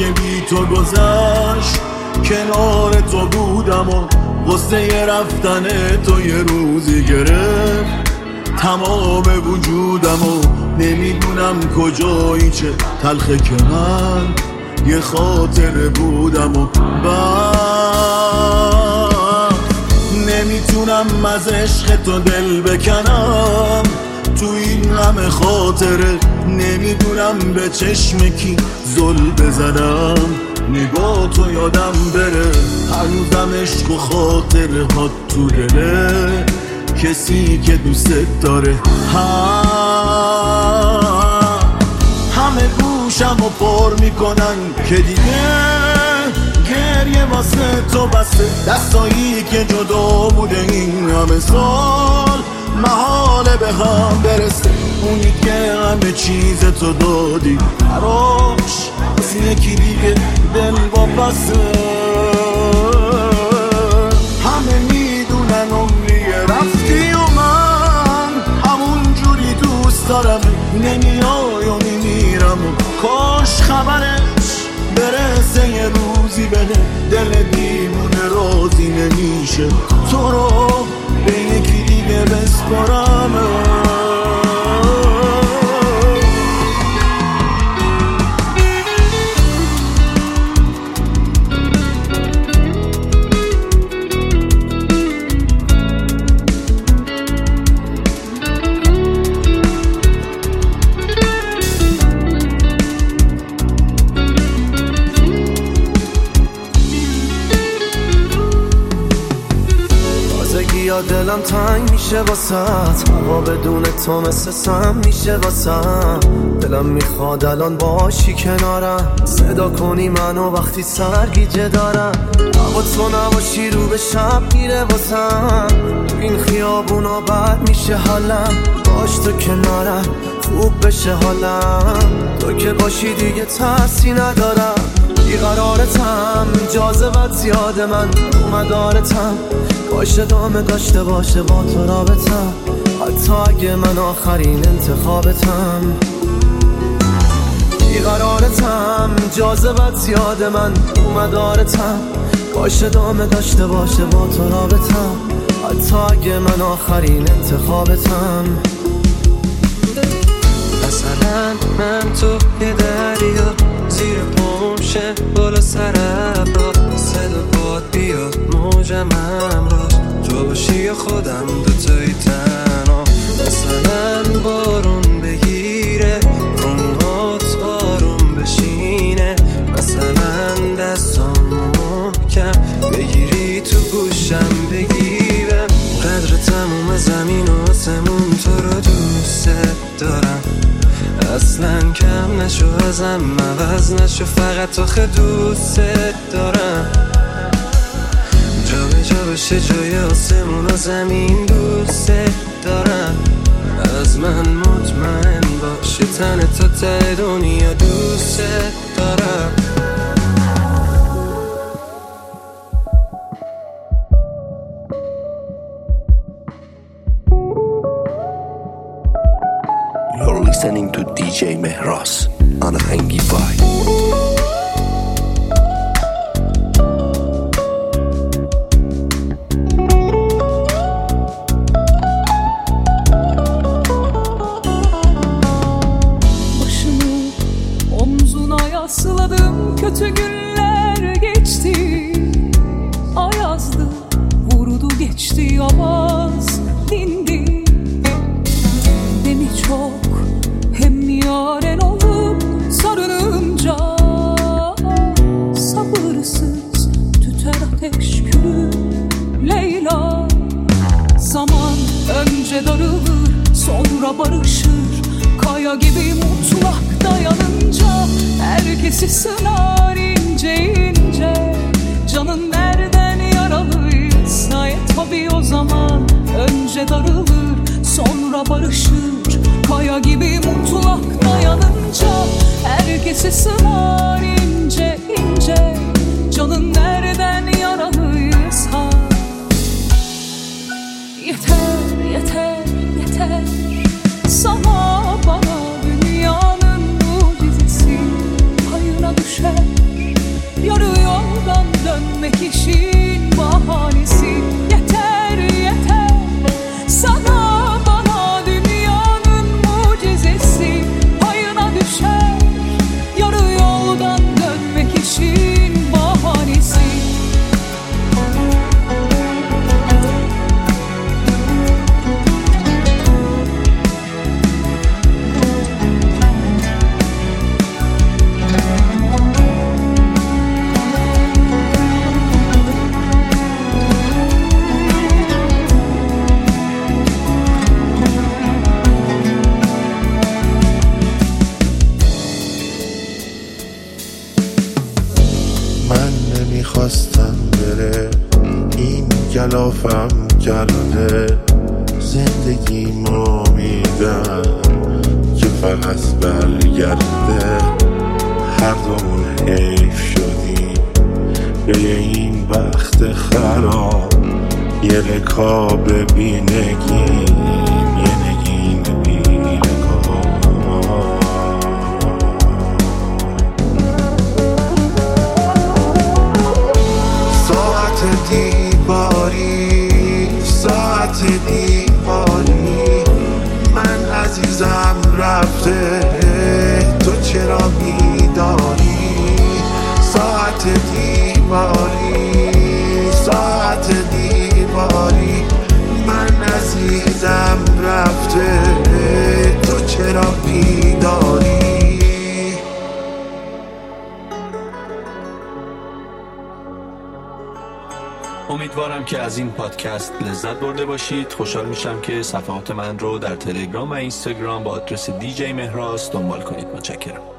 که بی تو گذشت کنار تو بودم و غصه رفتن تو یه روزی گرفت تمام وجودم و نمیدونم کجایی چه تلخه که من یه خاطره بودم و نمیتونم از عشق تو دل بکنم تو این غم خاطره نمیدونم به چشم کی زل بزنم نگاه تو یادم بره هنوزم عشق و خاطره ها تو دله کسی که دوست داره همه گوشم رو پر میکنن که دیگه گریه واسه تو بسته دستایی که جدا بوده این همه سال محاله به هم برسه اونی که همه چیز تو دادی براش از یکی دیگه دل واپسه همه میدونن عمریه رفتی و من همون جوری دوست دارم نمیای و میمیرم و کاش خبرش برسه یه روزی بده دل دیوونه راضی نمیشه تو رو به یکی دیگه بسپارم یا دلم تنگ میشه واسط هوا بدون تو مثل سم میشه واسم دلم میخواد الان باشی کنارم صدا کنی منو وقتی سرگیجه دارم هوا تو نباشی رو به شب میره واسم این خیابونا بد میشه حالم باش تو کنارم خوب بشه حالم تو که باشی دیگه ترسی ندارم بیقرارتم جاذبت زیاد من مدارتم باش ادامه داشته باشه با تو رابطم حتی اگه من آخرین انتخابتم بیقرارتم جاذبت زیاد من مدارتم باش ادامه داشته باشه با تو رابطم حتی اگه من آخرین انتخابتم مثلا من تو یه دریا زیر پمشه بالا سر ابرا صدا باد بیاد موجم همراز تو باشی خودم دوتایی تنها مثلا بارون بگیره موهات آروم بشینه مثلا دستام محکم بگیری تو گوشم بگیرم قدر تموم زمین و آسمون تو رو دوست دارم اصلا کم نشو ازم عوض نشو فقط آخه دوست دارم جا به جا بشه جای آسمون و زمین دوست دارم از من مطمئن باشه تن تا ته دنیا دوست دارم You're listening to DJ Mehras on Hangify. Başımı omzuna yasladım, kötü günler geçti. Ayazdı, vurdu geçti, avaz dindi. Demi çok hem yaren olup sarılınca sabırsız tüter ateş külü Leyla. Zaman önce darılır sonra barışır, kaya gibi mutlak dayanınca herkesi sınar ince ince. Canın nereden yaralıysa tabii o zaman önce darılır sonra barışır, kaya gibi mutlak dayanınca herkesi sınar ince ince. Canın nereden yaralıysa yeter yeter yeter sana bana dünyanın mucizesi payına düşer. نمیخواستم بره این گلافم کرده زندگی ما میدن که فقط برگرده هر دومون حیف شدیم به این وقت خراب یه رکاب بینگیم یه نگین بیرکاب ساعت دیواری من عزیزم رفته تو چرا میداری ساعت دیواری من عزیزم رفته تو چرا میداری امیدوارم که از این پادکست لذت برده باشید. خوشحال میشم که صفحات من رو در تلگرام و اینستاگرام با آدرس دیجی مهراس دنبال کنید. متشکرم.